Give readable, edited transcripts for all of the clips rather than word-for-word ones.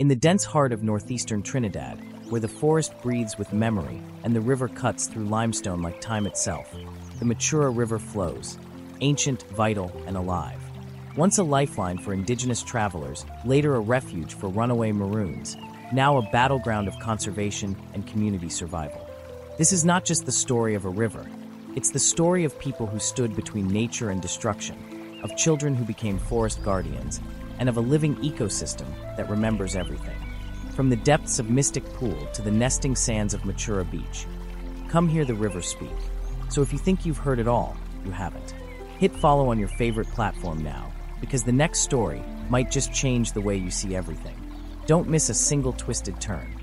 In the dense heart of northeastern Trinidad, where the forest breathes with memory and the river cuts through limestone like time itself, the Machura River flows, ancient, vital, and alive. Once a lifeline for indigenous travelers, later a refuge for runaway Maroons, now a battleground of conservation and community survival. This is not just the story of a river. It's the story of people who stood between nature and destruction, of children who became forest guardians, and of a living ecosystem that remembers everything. From the depths of Mystic Pool to the nesting sands of Machura Beach, come hear the river speak. So if you think you've heard it all, you haven't. Hit follow on your favorite platform now, because the next story might just change the way you see everything. Don't miss a single twisted turn.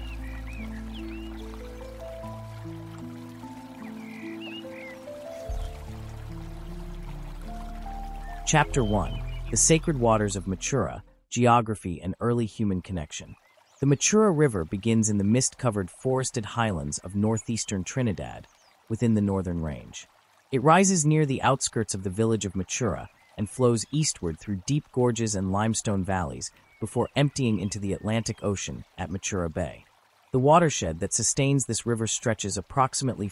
Chapter 1. The Sacred Waters of Machura, Geography and Early Human Connection. The Machura River begins in the mist-covered forested highlands of northeastern Trinidad, within the Northern Range. It rises near the outskirts of the village of Machura and flows eastward through deep gorges and limestone valleys before emptying into the Atlantic Ocean at Machura Bay. The watershed that sustains this river stretches approximately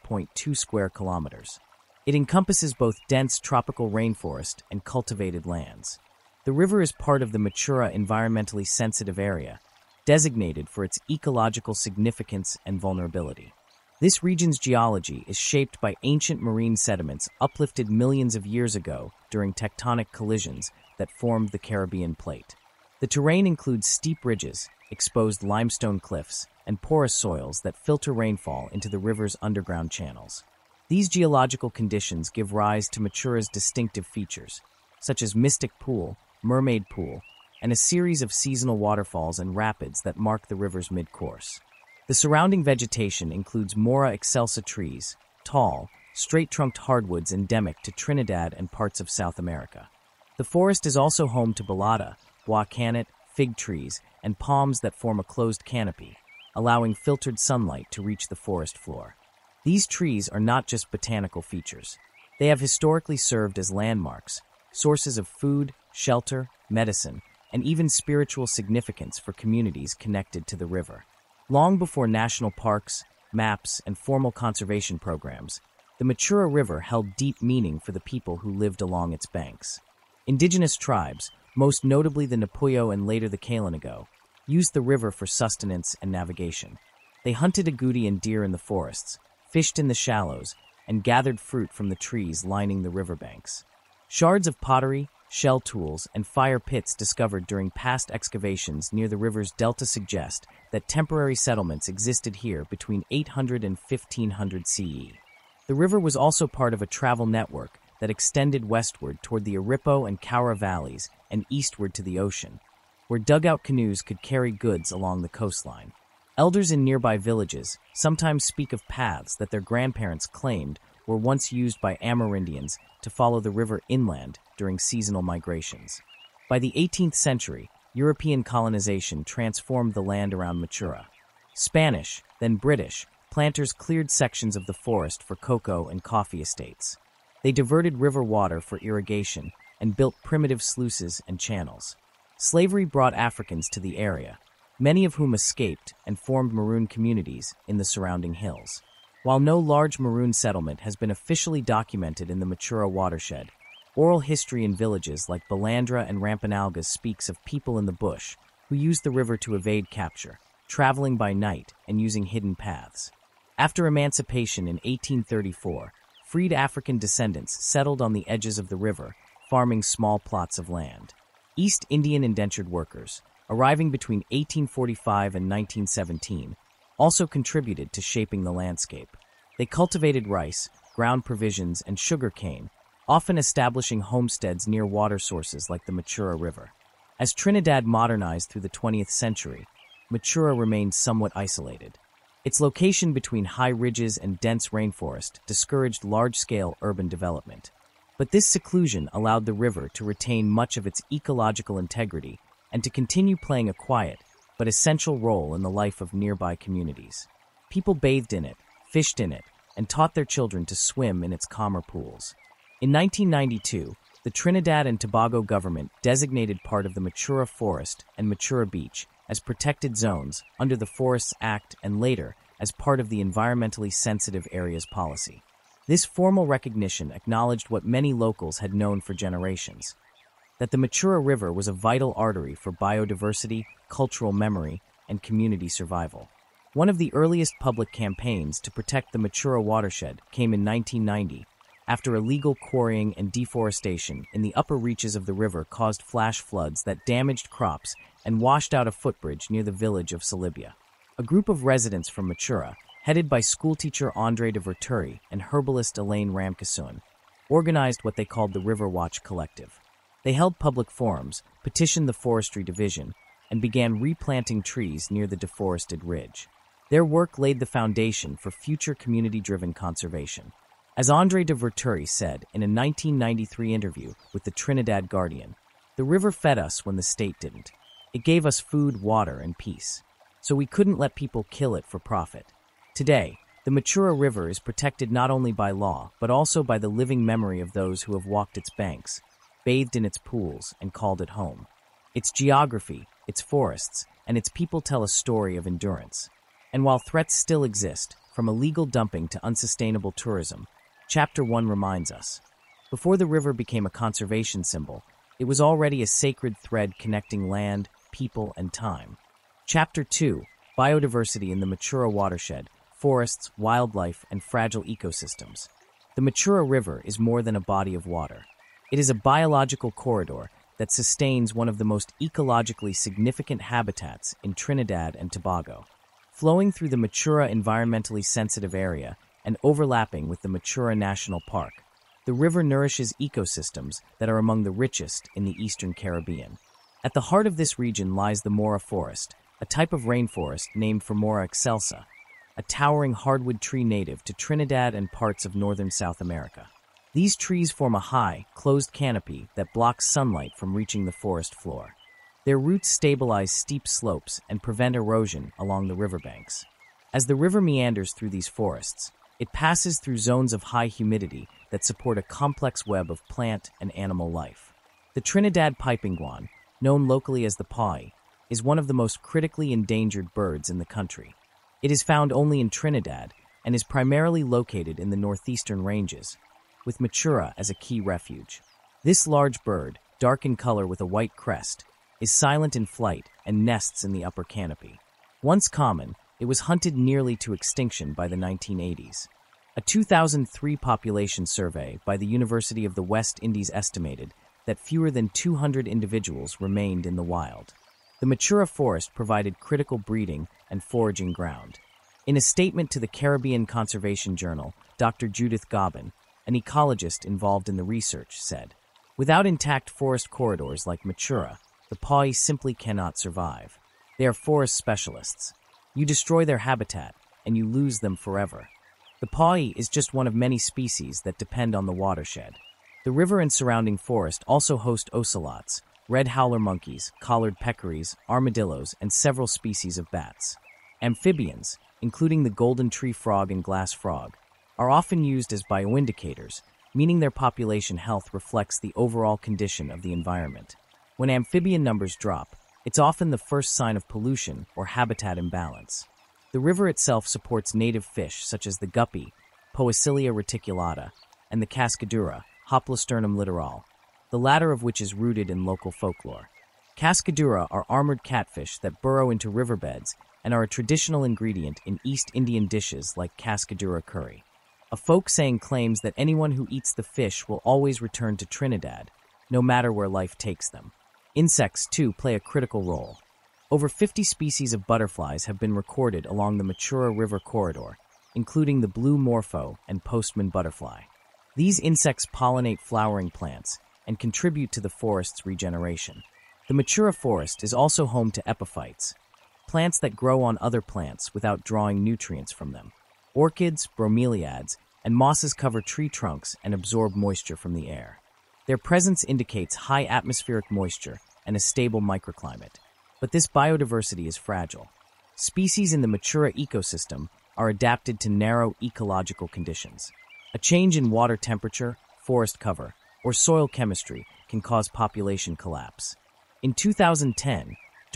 5.2 square kilometers. It encompasses both dense tropical rainforest and cultivated lands. The river is part of the Machura Environmentally Sensitive Area, designated for its ecological significance and vulnerability. This region's geology is shaped by ancient marine sediments uplifted millions of years ago during tectonic collisions that formed the Caribbean Plate. The terrain includes steep ridges, exposed limestone cliffs, and porous soils that filter rainfall into the river's underground channels. These geological conditions give rise to Machura's distinctive features, such as Mystic Pool, Mermaid Pool, and a series of seasonal waterfalls and rapids that mark the river's mid-course. The surrounding vegetation includes Mora excelsa trees, tall, straight-trunked hardwoods endemic to Trinidad and parts of South America. The forest is also home to balata, bois cannet, fig trees, and palms that form a closed canopy, allowing filtered sunlight to reach the forest floor. These trees are not just botanical features. They have historically served as landmarks, sources of food, shelter, medicine, and even spiritual significance for communities connected to the river. Long before national parks, maps, and formal conservation programs, the Machura River held deep meaning for the people who lived along its banks. Indigenous tribes, most notably the Napuyo and later the Kalinago, used the river for sustenance and navigation. They hunted agouti and deer in the forests, fished in the shallows, and gathered fruit from the trees lining the riverbanks. Shards of pottery, shell tools, and fire pits discovered during past excavations near the river's delta suggest that temporary settlements existed here between 800 and 1500 CE. The river was also part of a travel network that extended westward toward the Aripo and Cowra valleys and eastward to the ocean, where dugout canoes could carry goods along the coastline. Elders in nearby villages sometimes speak of paths that their grandparents claimed were once used by Amerindians to follow the river inland during seasonal migrations. By the 18th century, European colonization transformed the land around Machura. Spanish, then British, planters cleared sections of the forest for cocoa and coffee estates. They diverted river water for irrigation and built primitive sluices and channels. Slavery brought Africans to the area, many of whom escaped and formed Maroon communities in the surrounding hills. While no large Maroon settlement has been officially documented in the Machura watershed, oral history in villages like Balandra and Rampanalgas speaks of people in the bush who used the river to evade capture, traveling by night and using hidden paths. After emancipation in 1834, freed African descendants settled on the edges of the river, farming small plots of land. East Indian indentured workers, arriving between 1845 and 1917, also contributed to shaping the landscape. They cultivated rice, ground provisions, and sugar cane, often establishing homesteads near water sources like the Machura River. As Trinidad modernized through the 20th century, Machura remained somewhat isolated. Its location between high ridges and dense rainforest discouraged large-scale urban development. But this seclusion allowed the river to retain much of its ecological integrity and to continue playing a quiet but essential role in the life of nearby communities. People bathed in it, fished in it, and taught their children to swim in its calmer pools. In 1992, the Trinidad and Tobago government designated part of the Machura Forest and Machura Beach as protected zones under the Forests Act and later as part of the Environmentally Sensitive Areas Policy. This formal recognition acknowledged what many locals had known for generations, that the Machura River was a vital artery for biodiversity, cultural memory, and community survival. One of the earliest public campaigns to protect the Machura watershed came in 1990, after illegal quarrying and deforestation in the upper reaches of the river caused flash floods that damaged crops and washed out a footbridge near the village of Salibia. A group of residents from Machura, headed by schoolteacher André de Verturi and herbalist Elaine Ramkissoon, organized what they called the River Watch Collective. They held public forums, petitioned the Forestry Division, and began replanting trees near the deforested ridge. Their work laid the foundation for future community-driven conservation. As André de Verturi said in a 1993 interview with the Trinidad Guardian, "The river fed us when the state didn't. It gave us food, water, and peace. So we couldn't let people kill it for profit." Today, the Machura River is protected not only by law, but also by the living memory of those who have walked its banks, bathed in its pools, and called it home. Its geography, its forests, and its people tell a story of endurance. And while threats still exist, from illegal dumping to unsustainable tourism, Chapter 1 reminds us, before the river became a conservation symbol, it was already a sacred thread connecting land, people, and time. Chapter 2, Biodiversity in the Machura Watershed, Forests, Wildlife, and Fragile Ecosystems. The Machura River is more than a body of water. It is a biological corridor that sustains one of the most ecologically significant habitats in Trinidad and Tobago. Flowing through the Machura Environmentally Sensitive Area and overlapping with the Machura National Park, the river nourishes ecosystems that are among the richest in the Eastern Caribbean. At the heart of this region lies the Mora Forest, a type of rainforest named for Mora excelsa, a towering hardwood tree native to Trinidad and parts of northern South America. These trees form a high, closed canopy that blocks sunlight from reaching the forest floor. Their roots stabilize steep slopes and prevent erosion along the riverbanks. As the river meanders through these forests, it passes through zones of high humidity that support a complex web of plant and animal life. The Trinidad piping guan, known locally as the paui, is one of the most critically endangered birds in the country. It is found only in Trinidad and is primarily located in the northeastern ranges, with Machura as a key refuge. This large bird, dark in color with a white crest, is silent in flight and nests in the upper canopy. Once common, it was hunted nearly to extinction by the 1980s. A 2003 population survey by the University of the West Indies estimated that fewer than 200 individuals remained in the wild. The Machura Forest provided critical breeding and foraging ground. In a statement to the Caribbean Conservation Journal, Dr. Judith Gobbin, an ecologist involved in the research, said, "Without intact forest corridors like Machura, the paui simply cannot survive. They are forest specialists. You destroy their habitat, and you lose them forever." The paui is just one of many species that depend on the watershed. The river and surrounding forest also host ocelots, red howler monkeys, collared peccaries, armadillos, and several species of bats. Amphibians, including the golden tree frog and glass frog, are often used as bioindicators, meaning their population health reflects the overall condition of the environment. When amphibian numbers drop, it's often the first sign of pollution or habitat imbalance. The river itself supports native fish such as the guppy, Poecilia reticulata, and the cascadura, Hoplosternum littoral, the latter of which is rooted in local folklore. Cascadura are armored catfish that burrow into riverbeds and are a traditional ingredient in East Indian dishes like cascadura curry. A folk saying claims that anyone who eats the fish will always return to Trinidad, no matter where life takes them. Insects, too, play a critical role. Over 50 species of butterflies have been recorded along the Machura River corridor, including the blue morpho and postman butterfly. These insects pollinate flowering plants and contribute to the forest's regeneration. The Machura Forest is also home to epiphytes, plants that grow on other plants without drawing nutrients from them. Orchids, bromeliads, and mosses cover tree trunks and absorb moisture from the air. Their presence indicates high atmospheric moisture and a stable microclimate. But this biodiversity is fragile. Species in the Machura ecosystem are adapted to narrow ecological conditions. A change in water temperature, forest cover, or soil chemistry can cause population collapse. In 2010,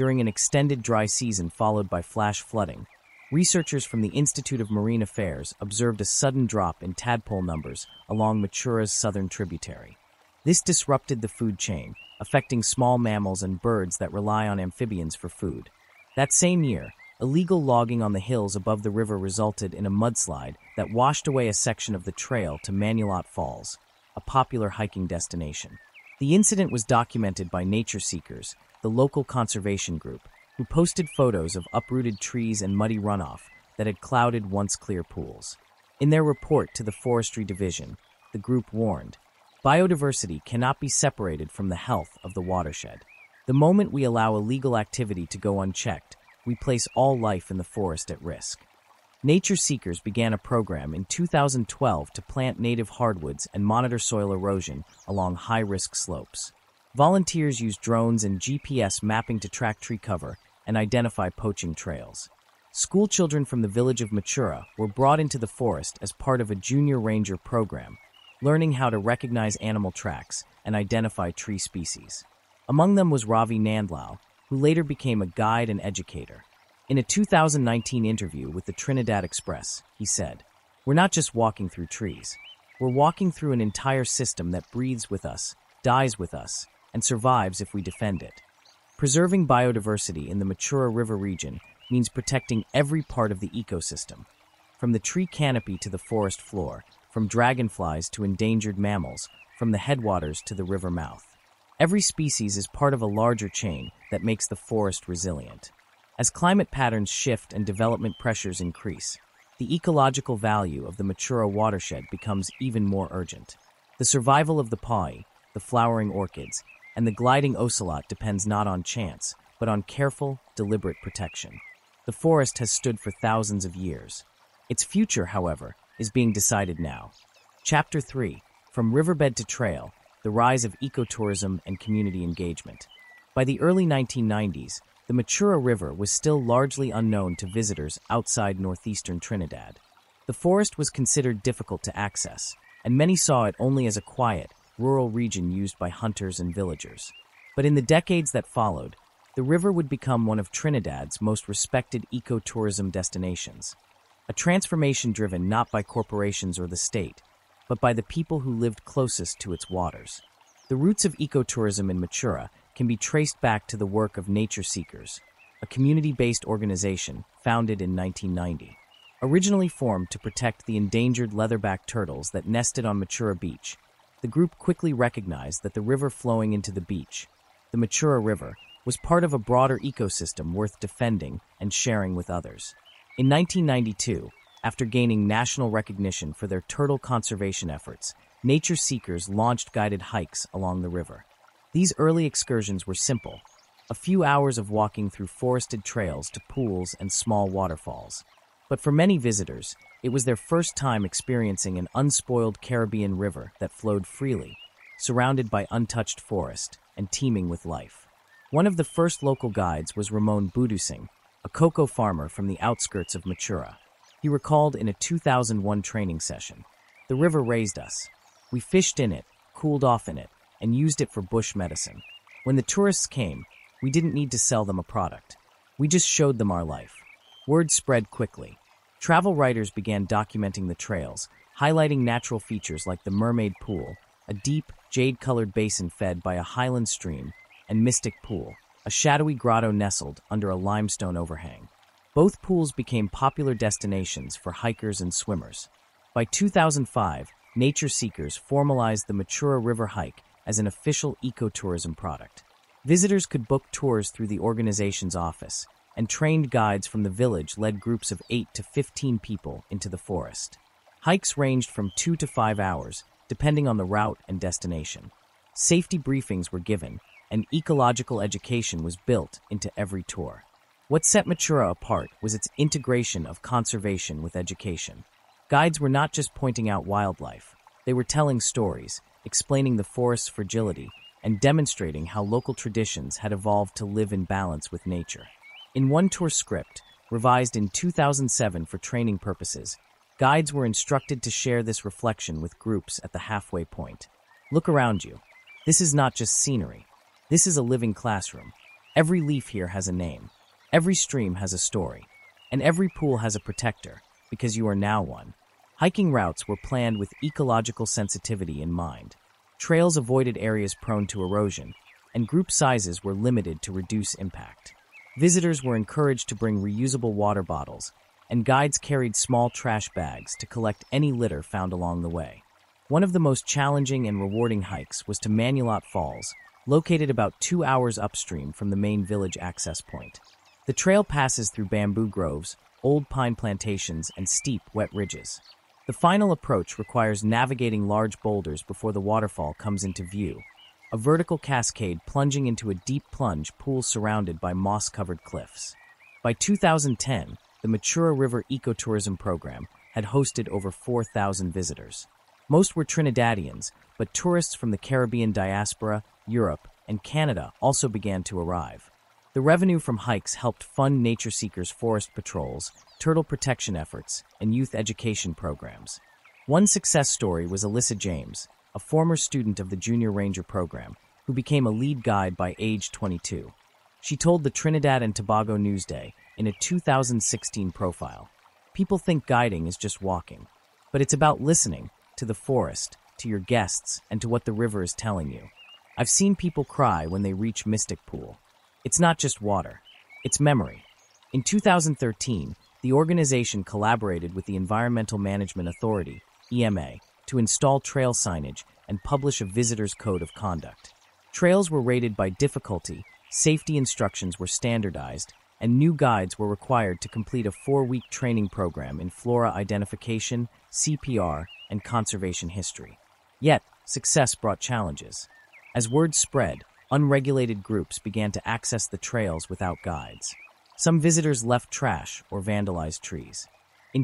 during an extended dry season followed by flash flooding, researchers from the Institute of Marine Affairs observed a sudden drop in tadpole numbers along Machura's southern tributary. This disrupted the food chain, affecting small mammals and birds that rely on amphibians for food. That same year, illegal logging on the hills above the river resulted in a mudslide that washed away a section of the trail to Manulot Falls, a popular hiking destination. The incident was documented by Nature Seekers, the local conservation group, who posted photos of uprooted trees and muddy runoff that had clouded once clear pools. In their report to the Forestry Division, the group warned, "Biodiversity cannot be separated from the health of the watershed. The moment we allow illegal activity to go unchecked, we place all life in the forest at risk." Nature Seekers began a program in 2012 to plant native hardwoods and monitor soil erosion along high-risk slopes. Volunteers used drones and GPS mapping to track tree cover and identify poaching trails. Schoolchildren from the village of Machura were brought into the forest as part of a junior ranger program, learning how to recognize animal tracks and identify tree species. Among them was Ravi Nandlal, who later became a guide and educator. In a 2019 interview with the Trinidad Express, he said, "We're not just walking through trees. We're walking through an entire system that breathes with us, dies with us, and survives if we defend it." Preserving biodiversity in the Machura River region means protecting every part of the ecosystem, from the tree canopy to the forest floor, from dragonflies to endangered mammals, from the headwaters to the river mouth. Every species is part of a larger chain that makes the forest resilient. As climate patterns shift and development pressures increase, the ecological value of the Machura watershed becomes even more urgent. The survival of the paui, the flowering orchids, and the gliding ocelot depends not on chance, but on careful, deliberate protection. The forest has stood for thousands of years. Its future, however, is being decided now. Chapter 3, From Riverbed to Trail, the Rise of Ecotourism and Community Engagement. By the early 1990s, the Machura River was still largely unknown to visitors outside northeastern Trinidad. The forest was considered difficult to access, and many saw it only as a quiet, rural region used by hunters and villagers. But in the decades that followed, the river would become one of Trinidad's most respected ecotourism destinations. A transformation driven not by corporations or the state, but by the people who lived closest to its waters. The roots of ecotourism in Machura can be traced back to the work of Nature Seekers, a community-based organization founded in 1990. Originally formed to protect the endangered leatherback turtles that nested on Machura Beach, the group quickly recognized that the river flowing into the beach, the Machura River, was part of a broader ecosystem worth defending and sharing with others. In 1992, after gaining national recognition for their turtle conservation efforts, Nature Seekers launched guided hikes along the river. These early excursions were simple, a few hours of walking through forested trails to pools and small waterfalls. But for many visitors, it was their first time experiencing an unspoiled Caribbean river that flowed freely, surrounded by untouched forest and teeming with life. One of the first local guides was Ramon Budusing, a cocoa farmer from the outskirts of Machura. He recalled in a 2001 training session, "The river raised us. We fished in it, cooled off in it, and used it for bush medicine. When the tourists came, we didn't need to sell them a product. We just showed them our life." Word spread quickly. Travel writers began documenting the trails, highlighting natural features like the Mermaid Pool, a deep, jade-colored basin fed by a highland stream, and Mystic Pool, a shadowy grotto nestled under a limestone overhang. Both pools became popular destinations for hikers and swimmers. By 2005, Nature Seekers formalized the Machura River Hike as an official ecotourism product. Visitors could book tours through the organization's office, and trained guides from the village led groups of 8 to 15 people into the forest. Hikes ranged from 2 to 5 hours, depending on the route and destination. Safety briefings were given, and ecological education was built into every tour. What set Machura apart was its integration of conservation with education. Guides were not just pointing out wildlife, they were telling stories, explaining the forest's fragility, and demonstrating how local traditions had evolved to live in balance with nature. In one tour script, revised in 2007 for training purposes, guides were instructed to share this reflection with groups at the halfway point. Look around you. This is not just scenery. This is a living classroom. Every leaf here has a name. Every stream has a story. And every pool has a protector, because you are now one. Hiking routes were planned with ecological sensitivity in mind. Trails avoided areas prone to erosion, and group sizes were limited to reduce impact. Visitors were encouraged to bring reusable water bottles, and guides carried small trash bags to collect any litter found along the way. One of the most challenging and rewarding hikes was to Manulot Falls, located about 2 hours upstream from the main village access point. The trail passes through bamboo groves, old pine plantations, and steep, wet ridges. The final approach requires navigating large boulders before the waterfall comes into view, a vertical cascade plunging into a deep plunge pool surrounded by moss-covered cliffs. By 2010, the Machura River Ecotourism Program had hosted over 4,000 visitors. Most were Trinidadians, but tourists from the Caribbean diaspora, Europe, and Canada also began to arrive. The revenue from hikes helped fund nature seekers' forest patrols, turtle protection efforts, and youth education programs. One success story was Alyssa James, a former student of the Junior Ranger program, who became a lead guide by age 22. She told the Trinidad and Tobago Newsday in a 2016 profile, "People think guiding is just walking, but it's about listening to the forest, to your guests, and to what the river is telling you. I've seen people cry when they reach Mystic Pool. It's not just water, it's memory." In 2013, the organization collaborated with the Environmental Management Authority, EMA, to install trail signage and publish a visitor's code of conduct. Trails were rated by difficulty, safety instructions were standardized, and new guides were required to complete a 4-week training program in flora identification, CPR, and conservation history. Yet, success brought challenges. As word spread, unregulated groups began to access the trails without guides. Some visitors left trash or vandalized trees. In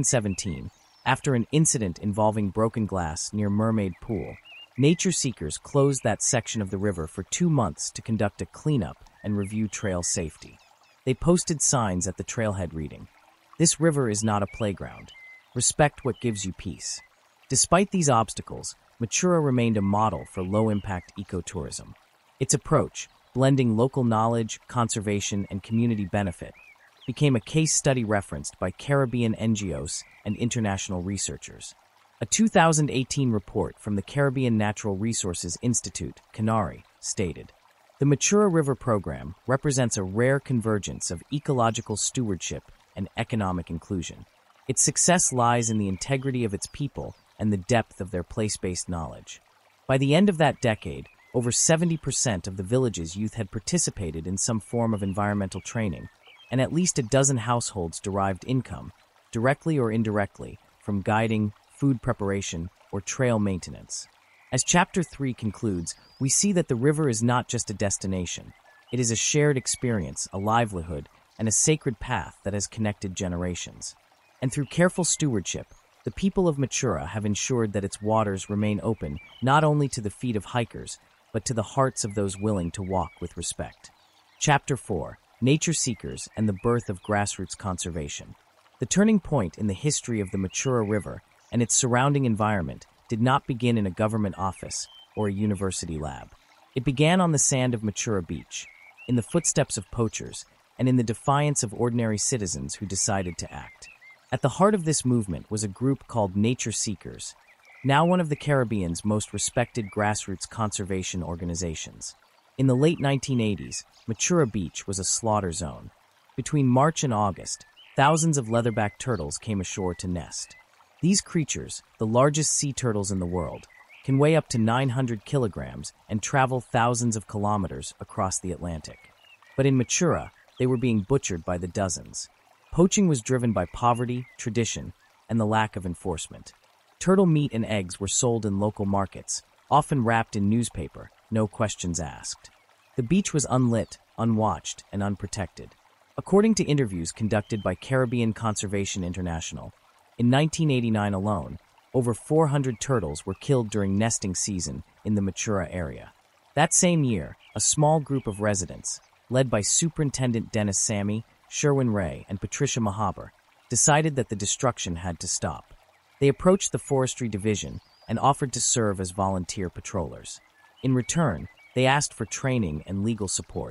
2017, after an incident involving broken glass near Mermaid Pool, nature seekers closed that section of the river for 2 months to conduct a cleanup and review trail safety. They posted signs at the trailhead reading, "This river is not a playground. Respect what gives you peace." Despite these obstacles, Machura remained a model for low-impact ecotourism. Its approach, blending local knowledge, conservation, and community benefit, became a case study referenced by Caribbean NGOs and international researchers. A 2018 report from the Caribbean Natural Resources Institute, CANARI, stated, "The Machura River Program represents a rare convergence of ecological stewardship and economic inclusion. Its success lies in the integrity of its people and the depth of their place-based knowledge." By the end of that decade, over 70% of the village's youth had participated in some form of environmental training, and at least a dozen households derived income, directly or indirectly, from guiding, food preparation, or trail maintenance. As Chapter 3 concludes, we see that the river is not just a destination. It is a shared experience, a livelihood, and a sacred path that has connected generations. And through careful stewardship, the people of Machura have ensured that its waters remain open not only to the feet of hikers, but to the hearts of those willing to walk with respect. Chapter 4: Nature Seekers and the Birth of Grassroots Conservation. The turning point in the history of the Machura River and its surrounding environment did not begin in a government office or a university lab. It began on the sand of Machura Beach, in the footsteps of poachers, and in the defiance of ordinary citizens who decided to act. At the heart of this movement was a group called Nature Seekers, now one of the Caribbean's most respected grassroots conservation organizations. In the late 1980s, Machura Beach was a slaughter zone. Between March and August, thousands of leatherback turtles came ashore to nest. These creatures, the largest sea turtles in the world, can weigh up to 900 kilograms and travel thousands of kilometers across the Atlantic. But in Machura, they were being butchered by the dozens. Poaching was driven by poverty, tradition, and the lack of enforcement. Turtle meat and eggs were sold in local markets, often wrapped in newspaper, no questions asked. The beach was unlit, unwatched, and unprotected. According to interviews conducted by Caribbean Conservation International, in 1989 alone, over 400 turtles were killed during nesting season in the Machura area. That same year, a small group of residents, led by Superintendent Dennis Sammy, Sherwin Ray, and Patricia Mahaber, decided that the destruction had to stop. They approached the Forestry Division and offered to serve as volunteer patrollers. In return, they asked for training and legal support.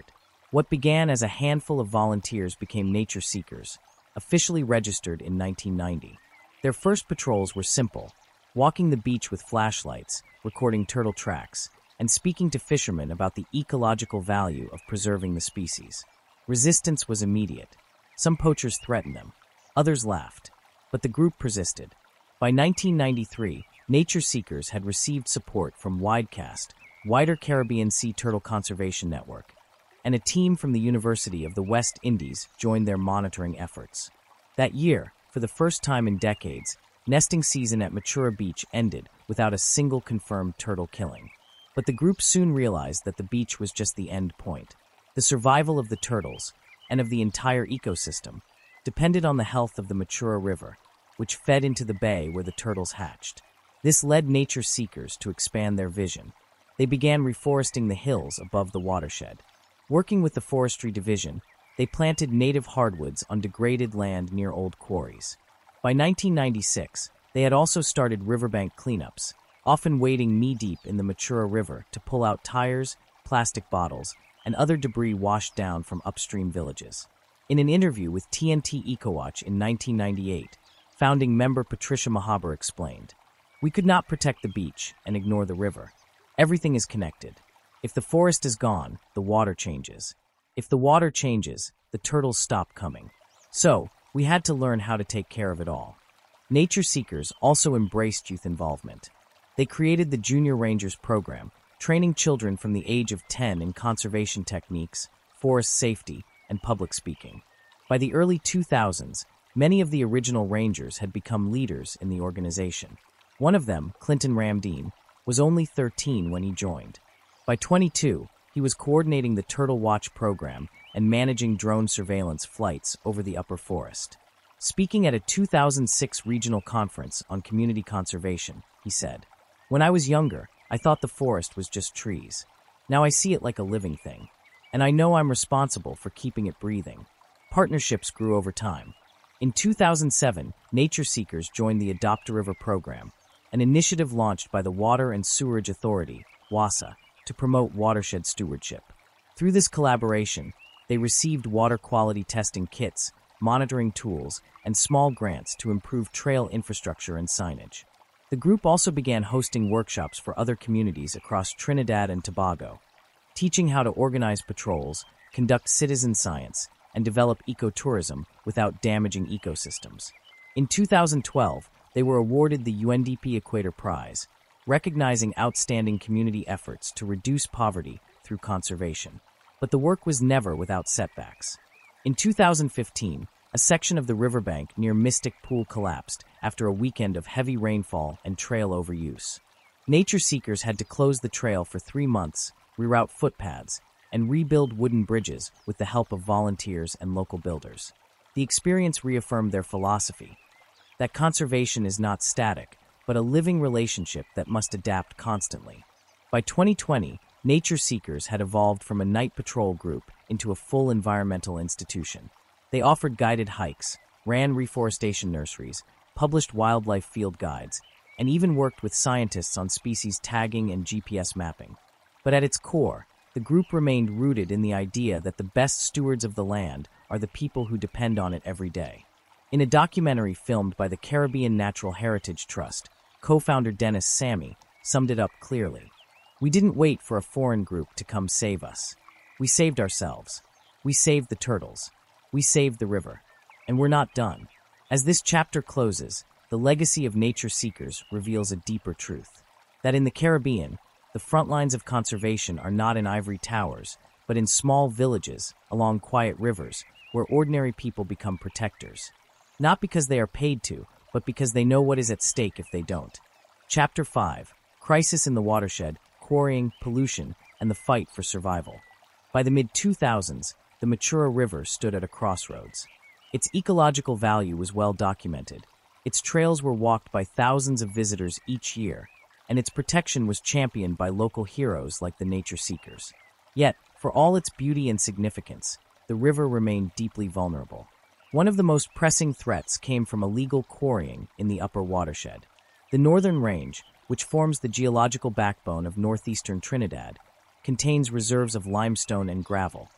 What began as a handful of volunteers became nature seekers, officially registered in 1990. Their first patrols were simple: walking the beach with flashlights, recording turtle tracks, and speaking to fishermen about the ecological value of preserving the species. Resistance was immediate. Some poachers threatened them. Others laughed. But the group persisted. By 1993, nature seekers had received support from WIDECAST, Wider Caribbean Sea Turtle Conservation Network, and a team from the University of the West Indies joined their monitoring efforts. That year, for the first time in decades, nesting season at Matura Beach ended without a single confirmed turtle killing. But the group soon realized that the beach was just the end point. The survival of the turtles, and of the entire ecosystem, depended on the health of the Matura River, which fed into the bay where the turtles hatched. This led nature seekers to expand their vision. They began reforesting the hills above the watershed. Working with the Forestry Division, they planted native hardwoods on degraded land near old quarries. By 1996, they had also started riverbank cleanups, often wading knee-deep in the Matura River to pull out tires, plastic bottles, and other debris washed down from upstream villages. In an interview with TNT EcoWatch in 1998, founding member Patricia Mahaber explained, "We could not protect the beach and ignore the river. Everything is connected. If the forest is gone, the water changes. If the water changes, the turtles stop coming. So, we had to learn how to take care of it all." Nature seekers also embraced youth involvement. They created the Junior Rangers program, training children from the age of 10 in conservation techniques, forest safety, and public speaking. By the early 2000s, many of the original rangers had become leaders in the organization. One of them, Clinton Ramdeen, was only 13 when he joined. By 22, he was coordinating the Turtle Watch program and managing drone surveillance flights over the upper forest. Speaking at a 2006 regional conference on community conservation, he said, "When I was younger, I thought the forest was just trees. Now I see it like a living thing, and I know I'm responsible for keeping it breathing." Partnerships grew over time. In 2007, nature seekers joined the Adopt a River program, an initiative launched by the Water and Sewerage Authority, WASA, to promote watershed stewardship. Through this collaboration, they received water quality testing kits, monitoring tools, and small grants to improve trail infrastructure and signage. The group also began hosting workshops for other communities across Trinidad and Tobago, teaching how to organize patrols, conduct citizen science, and develop ecotourism without damaging ecosystems. In 2012, they were awarded the UNDP Equator Prize, recognizing outstanding community efforts to reduce poverty through conservation. But the work was never without setbacks. In 2015, a section of the riverbank near Mystic Pool collapsed after a weekend of heavy rainfall and trail overuse. Nature seekers had to close the trail for 3 months, reroute footpaths, and rebuild wooden bridges with the help of volunteers and local builders. The experience reaffirmed their philosophy, that conservation is not static, but a living relationship that must adapt constantly. By 2020, nature seekers had evolved from a night patrol group into a full environmental institution. They offered guided hikes, ran reforestation nurseries, published wildlife field guides, and even worked with scientists on species tagging and GPS mapping. But at its core, the group remained rooted in the idea that the best stewards of the land are the people who depend on it every day. In a documentary filmed by the Caribbean Natural Heritage Trust, co-founder Dennis Sammy summed it up clearly. "We didn't wait for a foreign group to come save us. We saved ourselves. We saved the turtles. We saved the river. And we're not done." As this chapter closes, the legacy of nature seekers reveals a deeper truth. That in the Caribbean, the front lines of conservation are not in ivory towers, but in small villages along quiet rivers where ordinary people become protectors. Not because they are paid to, but because they know what is at stake if they don't. Chapter 5: Crisis in the Watershed, Quarrying, Pollution, and the Fight for Survival. By the mid-2000s, the Matura River stood at a crossroads. Its ecological value was well documented. Its trails were walked by thousands of visitors each year, and its protection was championed by local heroes like the nature seekers. Yet, for all its beauty and significance, the river remained deeply vulnerable. One of the most pressing threats came from illegal quarrying in the upper watershed. The Northern Range, which forms the geological backbone of northeastern Trinidad, contains reserves of limestone and gravel.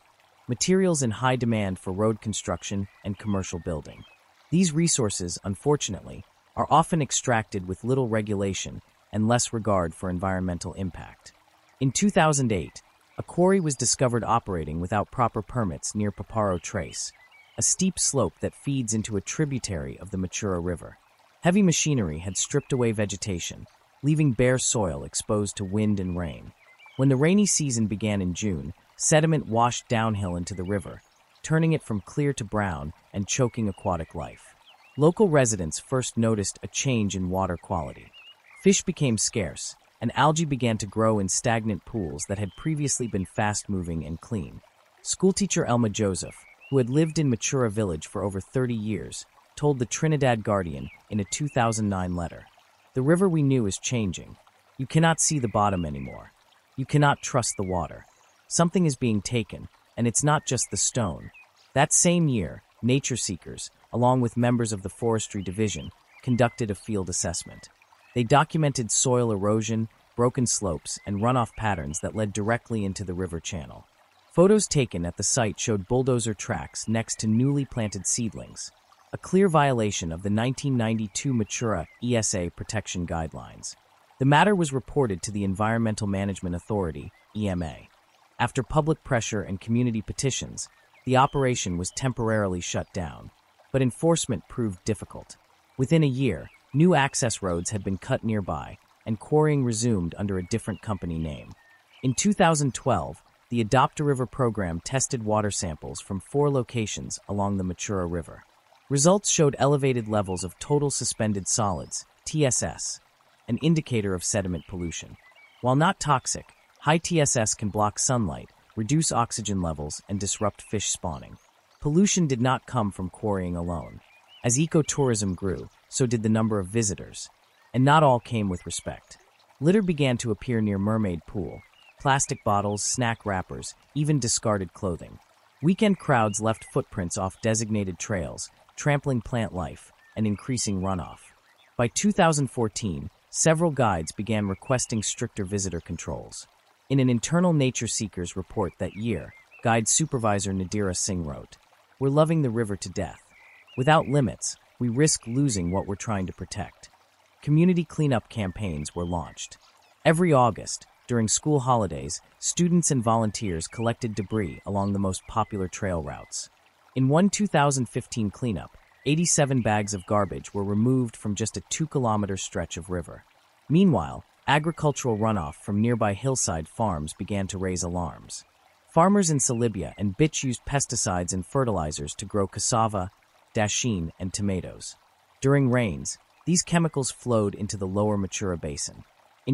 materials in high demand for road construction and commercial building. These resources, unfortunately, are often extracted with little regulation and less regard for environmental impact. In 2008, a quarry was discovered operating without proper permits near Paparo Trace, a steep slope that feeds into a tributary of the Machura River. Heavy machinery had stripped away vegetation, leaving bare soil exposed to wind and rain. When the rainy season began in June, sediment washed downhill into the river, turning it from clear to brown and choking aquatic life. Local residents first noticed a change in water quality. Fish became scarce, and algae began to grow in stagnant pools that had previously been fast-moving and clean. Schoolteacher Elma Joseph, who had lived in Machura village for over 30 years, told the Trinidad Guardian in a 2009 letter, "The river we knew is changing. You cannot see the bottom anymore. You cannot trust the water. Something is being taken, and it's not just the stone." That same year, nature seekers, along with members of the Forestry Division, conducted a field assessment. They documented soil erosion, broken slopes, and runoff patterns that led directly into the river channel. Photos taken at the site showed bulldozer tracks next to newly planted seedlings, a clear violation of the 1992 Machura ESA protection guidelines. The matter was reported to the Environmental Management Authority, EMA. After public pressure and community petitions, the operation was temporarily shut down, but enforcement proved difficult. Within a year, new access roads had been cut nearby, and quarrying resumed under a different company name. In 2012, the Adopt a River program tested water samples from 4 locations along the Machura River. Results showed elevated levels of total suspended solids, TSS, an indicator of sediment pollution. While not toxic, high TSS can block sunlight, reduce oxygen levels, and disrupt fish spawning. Pollution did not come from quarrying alone. As ecotourism grew, so did the number of visitors, and not all came with respect. Litter began to appear near Mermaid Pool: plastic bottles, snack wrappers, even discarded clothing. Weekend crowds left footprints off designated trails, trampling plant life and increasing runoff. By 2014, several guides began requesting stricter visitor controls. In an internal Nature Seekers report that year, guide supervisor Nadira Singh wrote, "We're loving the river to death. Without limits, we risk losing what we're trying to protect." Community cleanup campaigns were launched. Every August, during school holidays, students and volunteers collected debris along the most popular trail routes. In one 2015 cleanup, 87 bags of garbage were removed from just a 2-kilometer stretch of river. Meanwhile, agricultural runoff from nearby hillside farms began to raise alarms. Farmers in Salibia and Bitch used pesticides and fertilizers to grow cassava, dasheen, and tomatoes. During rains, these chemicals flowed into the lower Machura Basin. In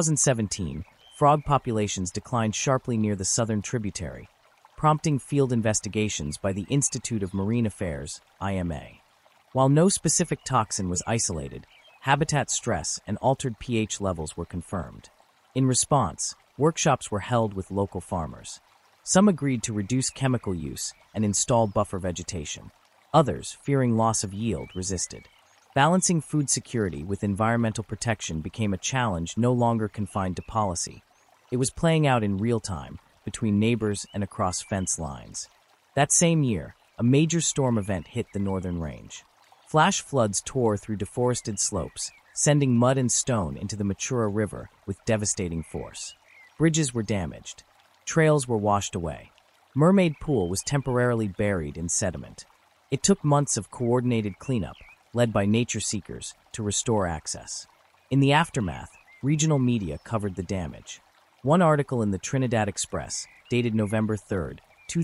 2017, frog populations declined sharply near the southern tributary, prompting field investigations by the Institute of Marine Affairs, IMA. While no specific toxin was isolated, habitat stress and altered pH levels were confirmed. In response, workshops were held with local farmers. Some agreed to reduce chemical use and install buffer vegetation. Others, fearing loss of yield, resisted. Balancing food security with environmental protection became a challenge no longer confined to policy. It was playing out in real time, between neighbors and across fence lines. That same year, a major storm event hit the northern range. Flash floods tore through deforested slopes, sending mud and stone into the Machura River with devastating force. Bridges were damaged. Trails were washed away. Mermaid Pool was temporarily buried in sediment. It took months of coordinated cleanup, led by nature seekers, to restore access. In the aftermath, regional media covered the damage. One article in the Trinidad Express, dated November 3,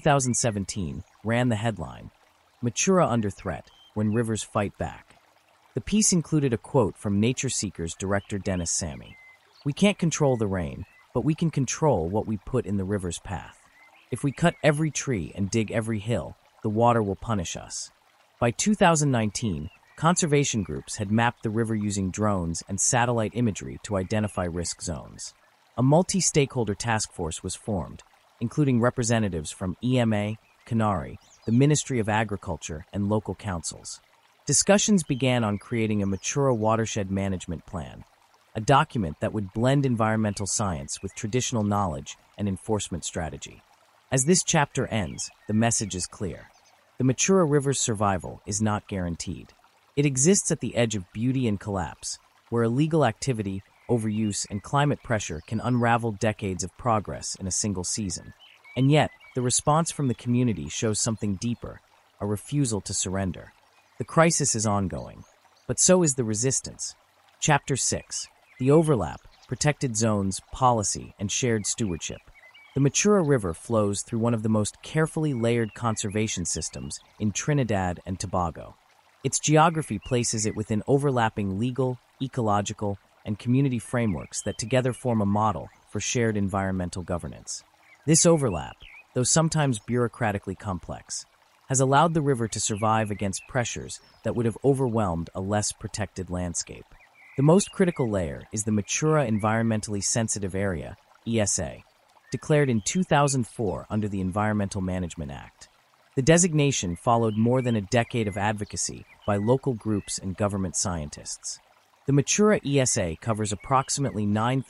2017, ran the headline, "Machura Under Threat When Rivers Fight Back." The piece included a quote from Nature Seekers director Dennis Sammy. "We can't control the rain, but we can control what we put in the river's path. If we cut every tree and dig every hill, the water will punish us." By 2019, conservation groups had mapped the river using drones and satellite imagery to identify risk zones. A multi-stakeholder task force was formed, including representatives from EMA, CANARI, the Ministry of Agriculture, and local councils. Discussions began on creating a Machura watershed management plan, a document that would blend environmental science with traditional knowledge and enforcement strategy. As this chapter ends, the message is clear. The Machura River's survival is not guaranteed. It exists at the edge of beauty and collapse, where illegal activity, overuse, and climate pressure can unravel decades of progress in a single season. And yet, the response from the community shows something deeper, a refusal to surrender. The crisis is ongoing, but so is the resistance. Chapter 6. The Overlap, Protected Zones, Policy, and Shared Stewardship. The Machura River flows through one of the most carefully layered conservation systems in Trinidad and Tobago. Its geography places it within overlapping legal, ecological, and community frameworks that together form a model for shared environmental governance. This overlap, though sometimes bureaucratically complex, has allowed the river to survive against pressures that would have overwhelmed a less protected landscape. The most critical layer is the Machura Environmentally Sensitive Area, ESA, declared in 2004 under the Environmental Management Act. The designation followed more than a decade of advocacy by local groups and government scientists. The Machura ESA covers approximately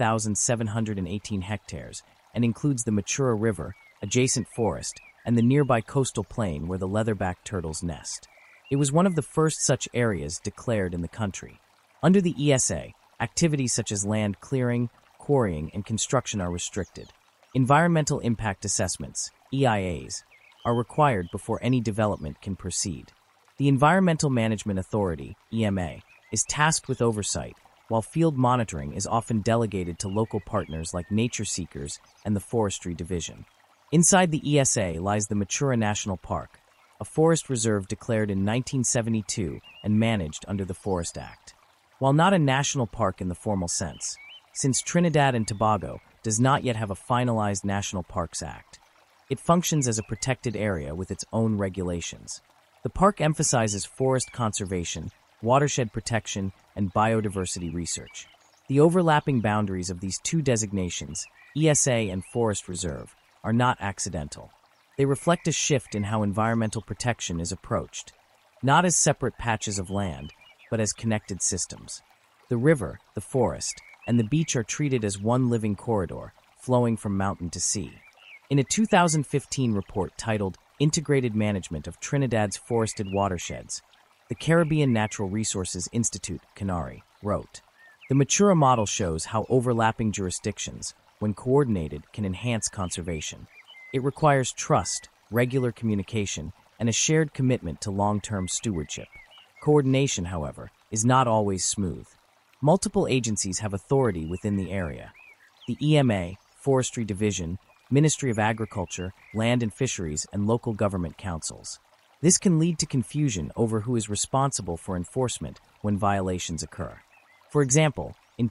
9,718 hectares and includes the Machura River, adjacent forest, and the nearby coastal plain where the leatherback turtles nest. It was one of the first such areas declared in the country. Under the ESA, activities such as land clearing, quarrying, and construction are restricted. Environmental impact assessments, EIAs, are required before any development can proceed. The Environmental Management Authority, EMA, is tasked with oversight, while field monitoring is often delegated to local partners like nature seekers and the Forestry Division. Inside the ESA lies the Machura National Park, a forest reserve declared in 1972 and managed under the Forest Act. While not a national park in the formal sense, since Trinidad and Tobago does not yet have a finalized National Parks Act, it functions as a protected area with its own regulations. The park emphasizes forest conservation, watershed protection, and biodiversity research. The overlapping boundaries of these two designations, ESA and Forest Reserve, are not accidental. They reflect a shift in how environmental protection is approached, not as separate patches of land, but as connected systems. The river, the forest, and the beach are treated as one living corridor, flowing from mountain to sea. In a 2015 report titled Integrated Management of Trinidad's Forested Watersheds, the Caribbean Natural Resources Institute, CANARI, wrote, "The Machura model shows how overlapping jurisdictions, when coordinated, can enhance conservation. It requires trust, regular communication, and a shared commitment to long-term stewardship. Coordination, however, is not always smooth. Multiple agencies have authority within the area. The EMA, Forestry Division, Ministry of Agriculture, Land and Fisheries, and local government councils. This can lead to confusion over who is responsible for enforcement when violations occur. For example, in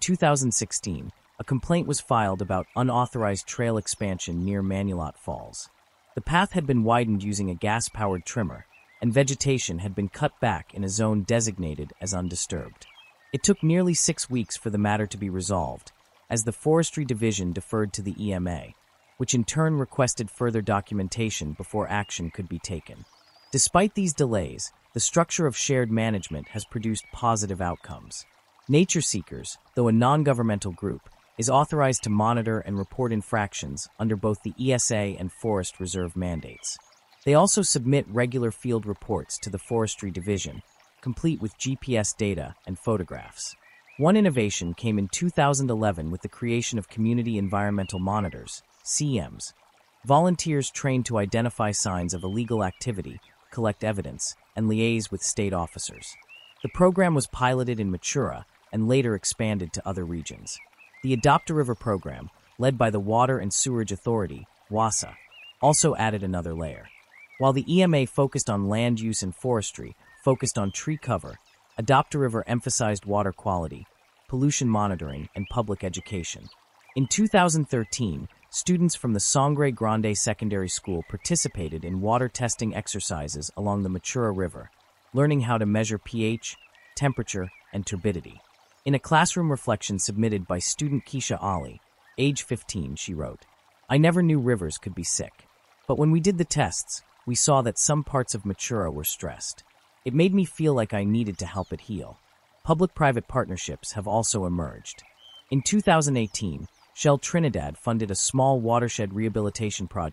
2016, a complaint was filed about unauthorized trail expansion near Manulot Falls. The path had been widened using a gas-powered trimmer, and vegetation had been cut back in a zone designated as undisturbed. It took nearly 6 weeks for the matter to be resolved, as the Forestry Division deferred to the EMA, which in turn requested further documentation before action could be taken. Despite these delays, the structure of shared management has produced positive outcomes. Nature Seekers, though a non-governmental group, is authorized to monitor and report infractions under both the ESA and Forest Reserve mandates. They also submit regular field reports to the Forestry Division, complete with GPS data and photographs. One innovation came in 2011 with the creation of Community Environmental Monitors, CEMs, volunteers trained to identify signs of illegal activity, collect evidence, and liaise with state officers. The program was piloted in Machura and later expanded to other regions. The Adopt a River program, led by the Water and Sewerage Authority, WASA, also added another layer. While the EMA focused on land use and forestry, focused on tree cover, Adopt a River emphasized water quality, pollution monitoring, and public education. In 2013, students from the Sangre Grande Secondary School participated in water testing exercises along the Machura River, learning how to measure pH, temperature, and turbidity. In a classroom reflection submitted by student Keisha Ali, age 15, she wrote, "I never knew rivers could be sick. But when we did the tests, we saw that some parts of Machura were stressed. It made me feel like I needed to help it heal." Public-private partnerships have also emerged. In 2018, Shell Trinidad funded a small watershed rehabilitation project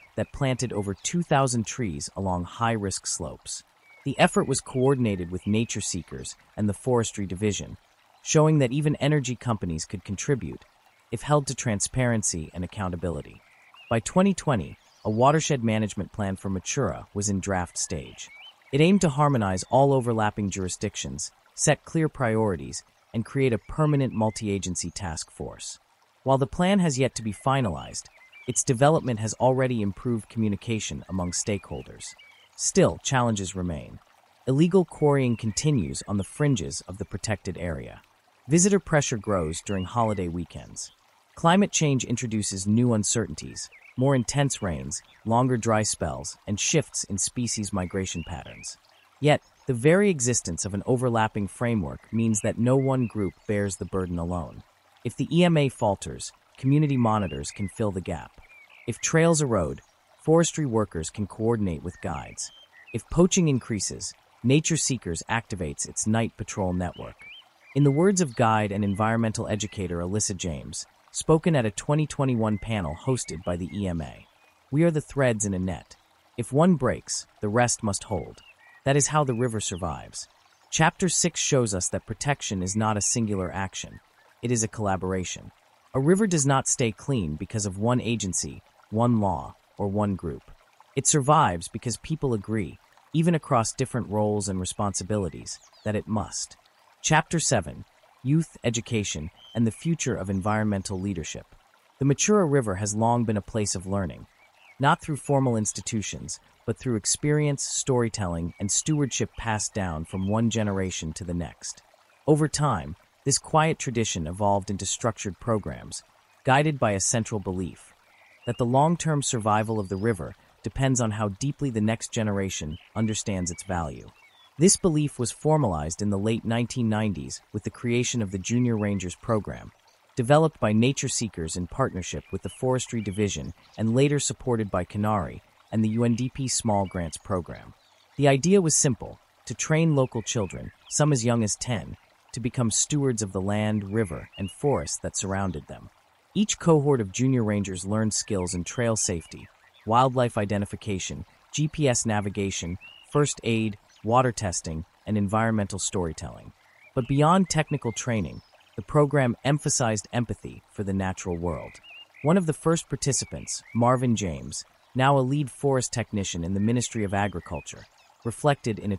that planted over 2,000 trees along high-risk slopes. The effort was coordinated with nature seekers and the Forestry Division, showing that even energy companies could contribute if held to transparency and accountability. By 2020, a watershed management plan for Machura was in draft stage. It aimed to harmonize all overlapping jurisdictions, set clear priorities, and create a permanent multi-agency task force. While the plan has yet to be finalized, its development has already improved communication among stakeholders. Still, challenges remain. Illegal quarrying continues on the fringes of the protected area. Visitor pressure grows during holiday weekends. Climate change introduces new uncertainties, more intense rains, longer dry spells, and shifts in species migration patterns. Yet, the very existence of an overlapping framework means that no one group bears the burden alone. If the EMA falters, community monitors can fill the gap. If trails erode, forestry workers can coordinate with guides. If poaching increases, Nature Seekers activates its night patrol network. In the words of guide and environmental educator Alyssa James, spoken at a 2021 panel hosted by the EMA, "We are the threads in a net. If one breaks, the rest must hold. That is how the river survives." Chapter 6 shows us that protection is not a singular action. It is a collaboration. A river does not stay clean because of one agency, one law, or one group. It survives because people agree, even across different roles and responsibilities, that it must. Chapter 7: Youth, Education, and the Future of Environmental Leadership. The Machura River has long been a place of learning, not through formal institutions, but through experience, storytelling, and stewardship passed down from one generation to the next. Over time, this quiet tradition evolved into structured programs, guided by a central belief that the long-term survival of the river depends on how deeply the next generation understands its value. This belief was formalized in the late 1990s with the creation of the Junior Rangers program, developed by Nature Seekers in partnership with the Forestry Division and later supported by CANARI and the UNDP Small Grants program. The idea was simple: to train local children, some as young as 10, to become stewards of the land, river, and forests that surrounded them. Each cohort of Junior Rangers learned skills in trail safety, wildlife identification, GPS navigation, first aid, water testing, and environmental storytelling. But beyond technical training, the program emphasized empathy for the natural world. One of the first participants, Marvin James, now a lead forest technician in the Ministry of Agriculture, reflected in a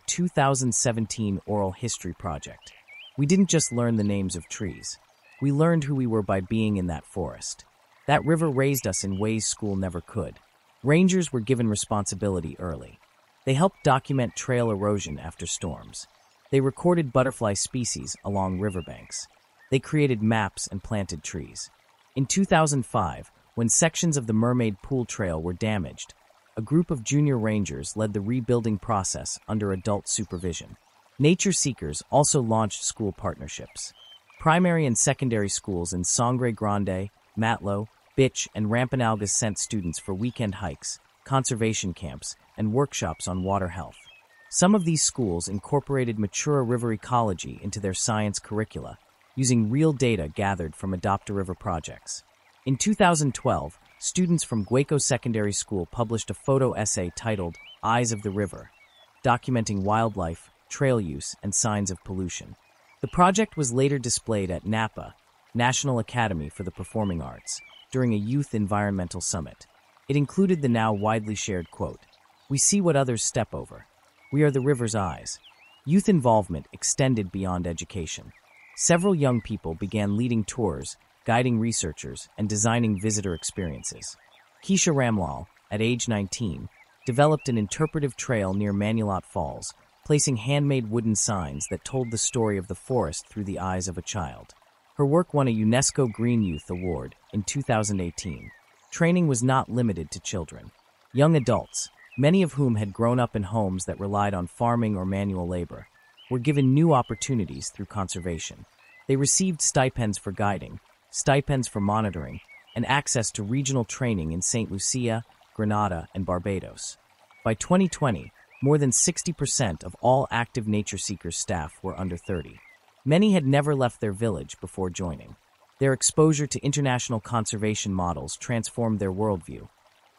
2017 oral history project. "We didn't just learn the names of trees. We learned who we were by being in that forest. That river raised us in ways school never could." Rangers were given responsibility early. They helped document trail erosion after storms. They recorded butterfly species along riverbanks. They created maps and planted trees. In 2005, when sections of the Mermaid Pool Trail were damaged, a group of junior rangers led the rebuilding process under adult supervision. Nature Seekers also launched school partnerships. Primary and secondary schools in Sangre Grande, Matlo, Bitch, and Rampanalgas sent students for weekend hikes, conservation camps, and workshops on water health. Some of these schools incorporated Machura River ecology into their science curricula, using real data gathered from Adopt a River projects. In 2012, students from Gueco Secondary School published a photo essay titled "Eyes of the River," documenting wildlife, trail use, and signs of pollution. The project was later displayed at NAPA, National Academy for the Performing Arts, during a youth environmental summit. It included the now widely shared quote, "We see what others step over. We are the river's eyes." Youth involvement extended beyond education. Several young people began leading tours, guiding researchers, and designing visitor experiences. Keisha Ramlal, at age 19, developed an interpretive trail near Manulot Falls, placing handmade wooden signs that told the story of the forest through the eyes of a child. Her work won a UNESCO Green Youth Award in 2018. Training was not limited to children. Young adults, many of whom had grown up in homes that relied on farming or manual labor, were given new opportunities through conservation. They received stipends for guiding, stipends for monitoring, and access to regional training in St. Lucia, Grenada, and Barbados. By 2020, more than 60% of all active Nature Seekers staff were under 30. Many had never left their village before joining. Their exposure to international conservation models transformed their worldview,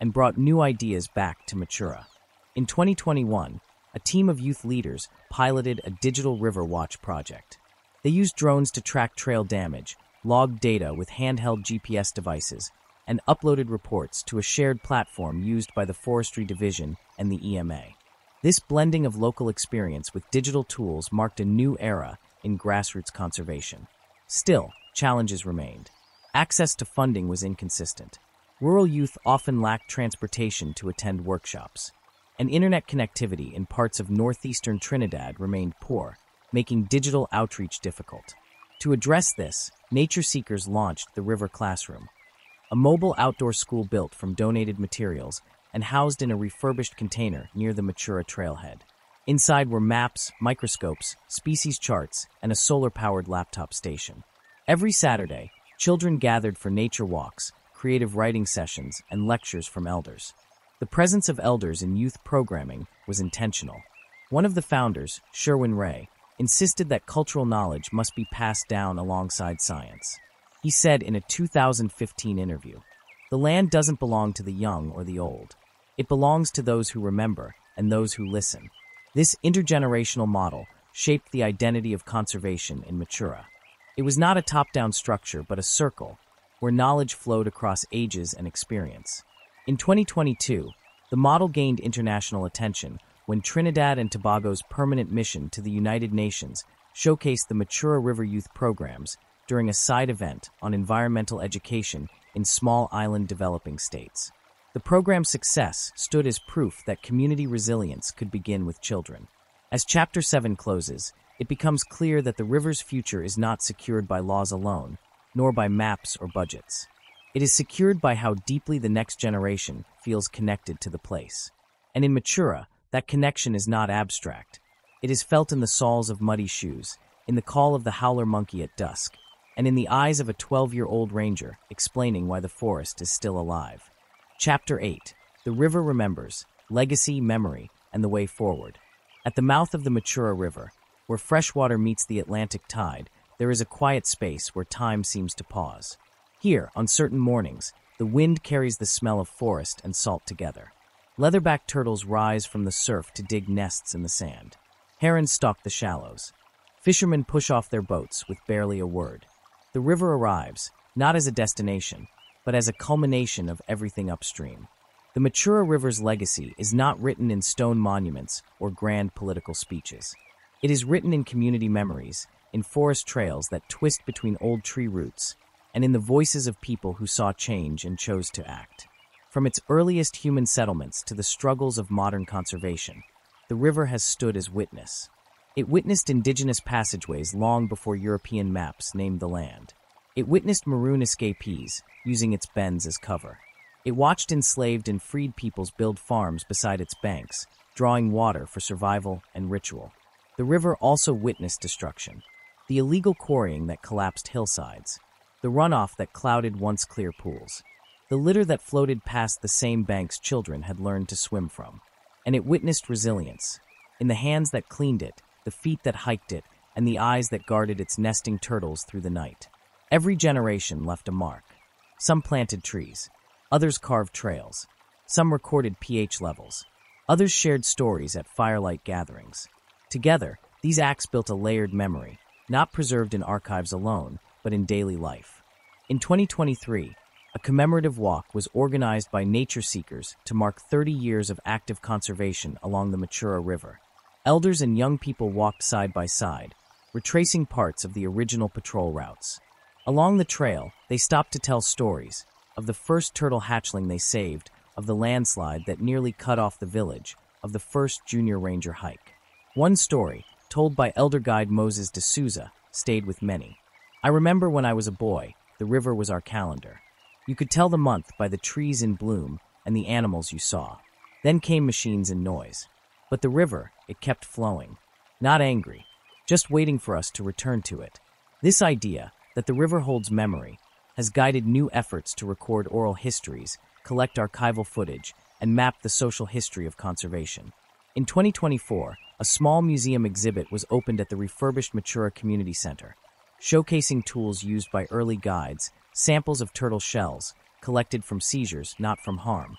and brought new ideas back to Machura. In 2021, a team of youth leaders piloted a digital river watch project. They used drones to track trail damage, logged data with handheld GPS devices, and uploaded reports to a shared platform used by the Forestry Division and the EMA. This blending of local experience with digital tools marked a new era in grassroots conservation. Still, challenges remained. Access to funding was inconsistent. Rural youth often lacked transportation to attend workshops, and internet connectivity in parts of northeastern Trinidad remained poor, making digital outreach difficult. To address this, nature seekers launched the River Classroom, a mobile outdoor school built from donated materials and housed in a refurbished container near the Machura trailhead. Inside were maps, microscopes, species charts, and a solar-powered laptop station. Every Saturday, children gathered for nature walks, creative writing sessions, and lectures from elders. The presence of elders in youth programming was intentional. One of the founders, Sherwin Ray, insisted that cultural knowledge must be passed down alongside science. He said in a 2015 interview, "The land doesn't belong to the young or the old. It belongs to those who remember and those who listen." This intergenerational model shaped the identity of conservation in Machura. It was not a top-down structure, but a circle where knowledge flowed across ages and experience. In 2022, the model gained international attention when Trinidad and Tobago's permanent mission to the United Nations showcased the Machura River Youth Programs during a side event on environmental education in small island developing states. The program's success stood as proof that community resilience could begin with children. As Chapter 7 closes, it becomes clear that the river's future is not secured by laws alone, nor by maps or budgets. It is secured by how deeply the next generation feels connected to the place. And in Machura, that connection is not abstract. It is felt in the soles of muddy shoes, in the call of the howler monkey at dusk, and in the eyes of a 12-year-old ranger explaining why the forest is still alive. Chapter 8: The River Remembers, Legacy, Memory, and the Way Forward. At the mouth of the Machura River, where freshwater meets the Atlantic tide, there is a quiet space where time seems to pause. Here, on certain mornings, the wind carries the smell of forest and salt together. Leatherback turtles rise from the surf to dig nests in the sand. Herons stalk the shallows. Fishermen push off their boats with barely a word. The river arrives, not as a destination, but as a culmination of everything upstream. The Machura River's legacy is not written in stone monuments or grand political speeches. It is written in community memories, in forest trails that twist between old tree roots, and in the voices of people who saw change and chose to act. From its earliest human settlements to the struggles of modern conservation, the river has stood as witness. It witnessed indigenous passageways long before European maps named the land. It witnessed maroon escapees, using its bends as cover. It watched enslaved and freed peoples build farms beside its banks, drawing water for survival and ritual. The river also witnessed destruction. The illegal quarrying that collapsed hillsides. The runoff that clouded once clear pools. The litter that floated past the same banks children had learned to swim from. And it witnessed resilience. In the hands that cleaned it, the feet that hiked it, and the eyes that guarded its nesting turtles through the night. Every generation left a mark. Some planted trees. Others carved trails. Some recorded pH levels. Others shared stories at firelight gatherings. Together, these acts built a layered memory, not preserved in archives alone, but in daily life. In 2023, a commemorative walk was organized by nature seekers to mark 30 years of active conservation along the Machura River. Elders and young people walked side by side, retracing parts of the original patrol routes. Along the trail, they stopped to tell stories of the first turtle hatchling they saved, of the landslide that nearly cut off the village, of the first junior ranger hike. One story, told by elder guide Moses D'Souza, stayed with many. "I remember when I was a boy, the river was our calendar. You could tell the month by the trees in bloom and the animals you saw. Then came machines and noise. But the river, it kept flowing. Not angry, just waiting for us to return to it." This idea, that the river holds memory, has guided new efforts to record oral histories, collect archival footage, and map the social history of conservation. In 2024, a small museum exhibit was opened at the refurbished Machura Community Center, showcasing tools used by early guides, samples of turtle shells, collected from seizures, not from harm,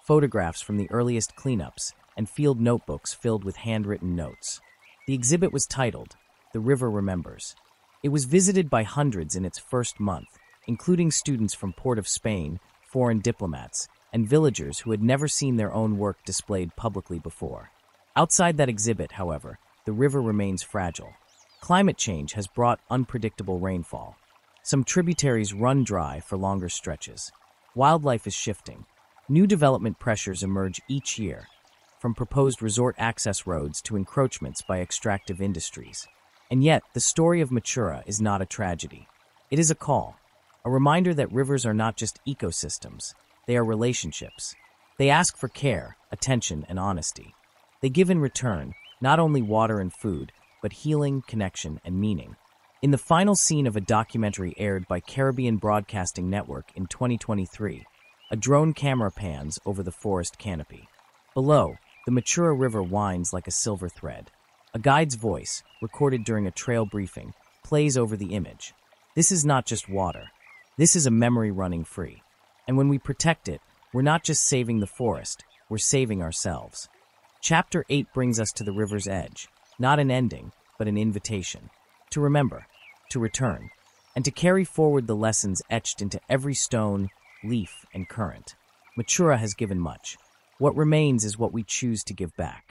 photographs from the earliest cleanups, and field notebooks filled with handwritten notes. The exhibit was titled, "The River Remembers." It was visited by hundreds in its first month, including students from Port of Spain, foreign diplomats, and villagers who had never seen their own work displayed publicly before. Outside that exhibit, however, the river remains fragile. Climate change has brought unpredictable rainfall. Some tributaries run dry for longer stretches. Wildlife is shifting. New development pressures emerge each year, from proposed resort access roads to encroachments by extractive industries. And yet, the story of Machura is not a tragedy. It is a call, a reminder that rivers are not just ecosystems, they are relationships. They ask for care, attention, and honesty. They give in return not only water and food, but healing, connection, and meaning. In the final scene of a documentary aired by Caribbean Broadcasting Network in 2023, a drone camera pans over the forest canopy. Below, the Machura River winds like a silver thread. A guide's voice, recorded during a trail briefing, plays over the image. This is not just water. This is a memory running free. And when we protect it, we're not just saving the forest, we're saving ourselves. Chapter 8 brings us to the river's edge, not an ending, but an invitation. To remember, to return, and to carry forward the lessons etched into every stone, leaf, and current. Machura has given much. What remains is what we choose to give back.